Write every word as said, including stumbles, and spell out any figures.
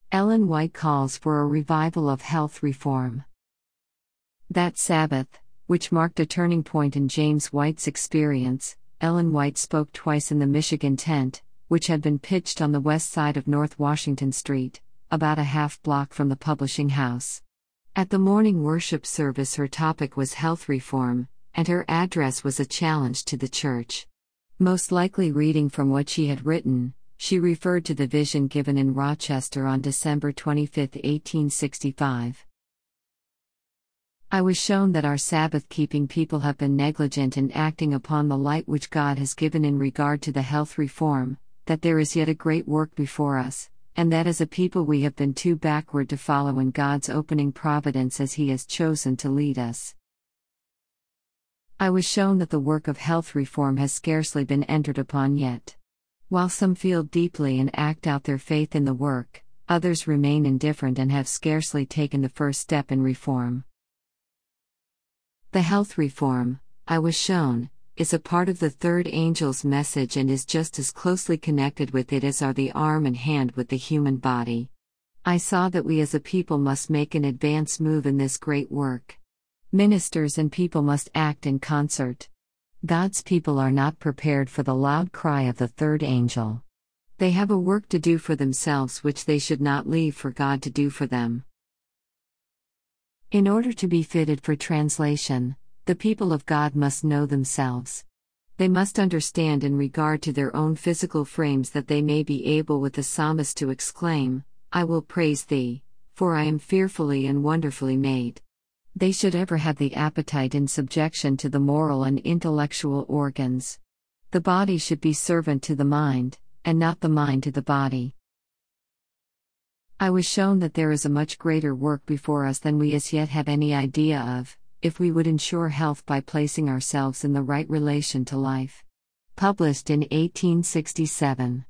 Ellen White calls for a revival of health reform. That Sabbath, which marked a turning point in James White's experience, Ellen White spoke twice in the Michigan tent, which had been pitched on the west side of North Washington Street, about a half block from the publishing house. At the morning worship service, her topic was health reform, and her address was a challenge to the church. Most likely reading from what she had written, she referred to the vision given in Rochester on December twenty-fifth, eighteen sixty-five. I was shown that our Sabbath-keeping people have been negligent in acting upon the light which God has given in regard to the health reform, that there is yet a great work before us, and that as a people we have been too backward to follow in God's opening providence as He has chosen to lead us. I was shown that the work of health reform has scarcely been entered upon yet. While some feel deeply and act out their faith in the work, others remain indifferent and have scarcely taken the first step in reform. The health reform, I was shown, is a part of the third angel's message and is just as closely connected with it as are the arm and hand with the human body. I saw that we as a people must make an advance move in this great work. Ministers and people must act in concert. God's people are not prepared for the loud cry of the third angel. They have a work to do for themselves which they should not leave for God to do for them. In order to be fitted for translation, the people of God must know themselves. They must understand in regard to their own physical frames that they may be able with the psalmist to exclaim, "I will praise thee, for I am fearfully and wonderfully made." They should ever have the appetite in subjection to the moral and intellectual organs. The body should be servant to the mind, and not the mind to the body. I was shown that there is a much greater work before us than we as yet have any idea of, if we would ensure health by placing ourselves in the right relation to life. Published in eighteen sixty-seven.